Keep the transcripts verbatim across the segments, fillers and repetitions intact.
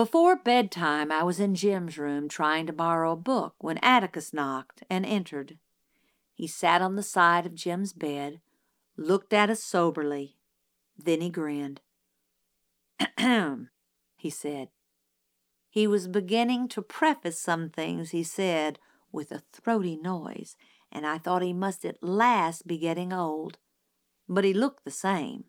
Before bedtime, I was in Jim's room trying to borrow a book when Atticus knocked and entered. He sat on the side of Jim's bed, looked at us soberly. Then he grinned. "Ahem," he said. He was beginning to preface some things he said with a throaty noise, and I thought he must at last be getting old. But he looked the same.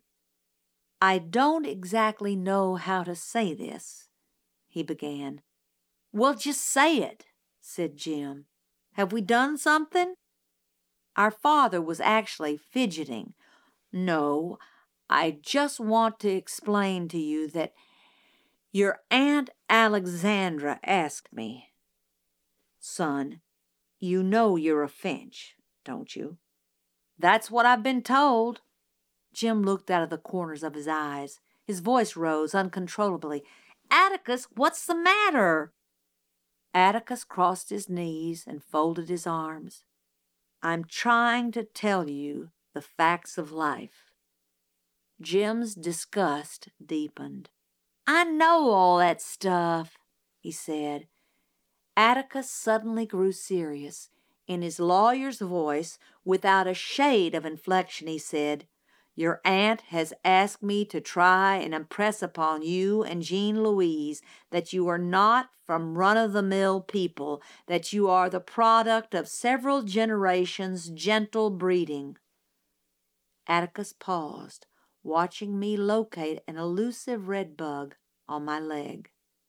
"I don't exactly know how to say this," he began. "Well, just say it," said Jim. "Have we done something?" Our father was actually fidgeting. "No, I just want to explain to you that your Aunt Alexandra asked me." "Son, you know you're a Finch, don't you?" "That's what I've been told." Jim looked out of the corners of his eyes. His voice rose uncontrollably. "Atticus, what's the matter?" Atticus crossed his knees and folded his arms. "I'm trying to tell you the facts of life." Jim's disgust deepened. "I know all that stuff," he said. Atticus suddenly grew serious. In his lawyer's voice, without a shade of inflection, he said, "Your aunt has asked me to try and impress upon you and Jean Louise that you are not from run-of-the-mill people, that you are the product of several generations' gentle breeding." Atticus paused, watching me locate an elusive red bug on my leg.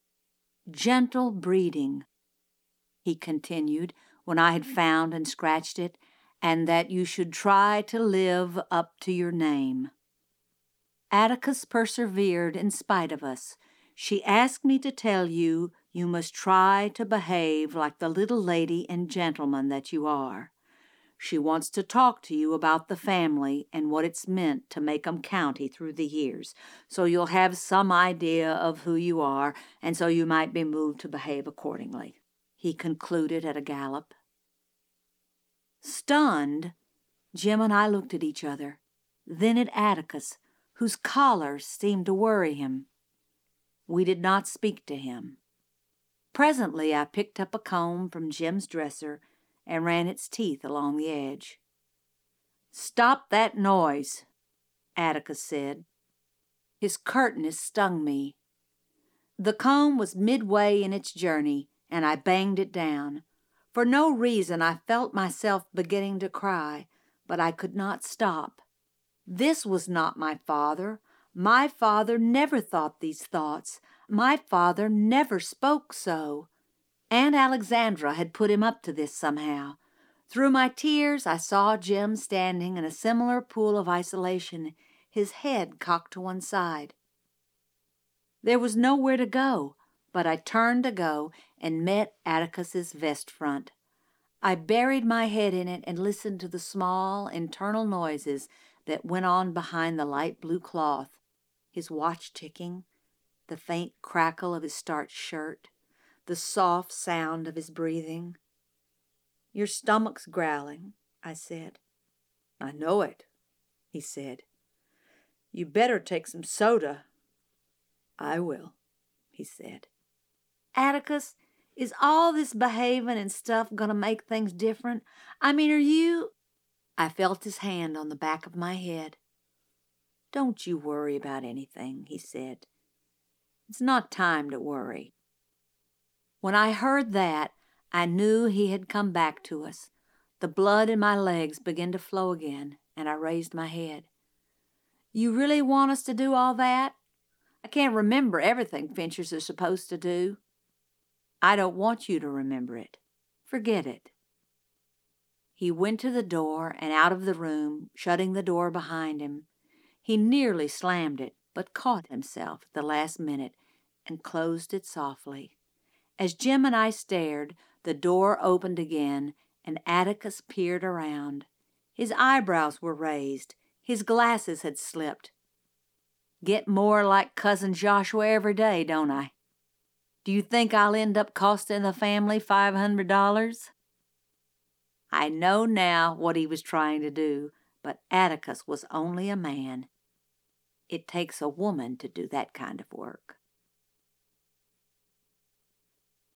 "Gentle breeding," he continued, when I had found and scratched it, "and that you should try to live up to your name." Atticus persevered in spite of us. "She asked me to tell you you must try to behave like the little lady and gentleman that you are. She wants to talk to you about the family and what it's meant to make 'em county through the years, so you'll have some idea of who you are, and so you might be moved to behave accordingly," he concluded at a gallop. Stunned, Jim and I looked at each other, then at Atticus, whose collar seemed to worry him. We did not speak to him. Presently I picked up a comb from Jim's dresser and ran its teeth along the edge. "Stop that noise," Atticus said. His curtness stung me. The comb was midway in its journey, and I banged it down. For no reason I felt myself beginning to cry, but I could not stop. This was not my father. My father never thought these thoughts. My father never spoke so. Aunt Alexandra had put him up to this somehow. Through my tears, I saw Jim standing in a similar pool of isolation, his head cocked to one side. There was nowhere to go, but I turned to go and met Atticus's vest front. I buried my head in it and listened to the small internal noises that went on behind the light blue cloth, his watch ticking, the faint crackle of his starched shirt, the soft sound of his breathing. "Your stomach's growling," I said. "I know it," he said. "You better take some soda." "I will," he said. "Atticus, is all this behaving and stuff going to make things different? I mean, are you—" I felt his hand on the back of my head. "Don't you worry about anything," he said. "It's not time to worry." When I heard that, I knew he had come back to us. The blood in my legs began to flow again, and I raised my head. "You really want us to do all that? I can't remember everything Finchers are supposed to do." "I don't want you to remember it. Forget it." He went to the door and out of the room, shutting the door behind him. He nearly slammed it, but caught himself at the last minute and closed it softly. As Jim and I stared, the door opened again, and Atticus peered around. His eyebrows were raised. His glasses had slipped. "Get more like Cousin Joshua every day, don't I? Do you think I'll end up costing the family five hundred dollars? I know now what he was trying to do, but Atticus was only a man. It takes a woman to do that kind of work.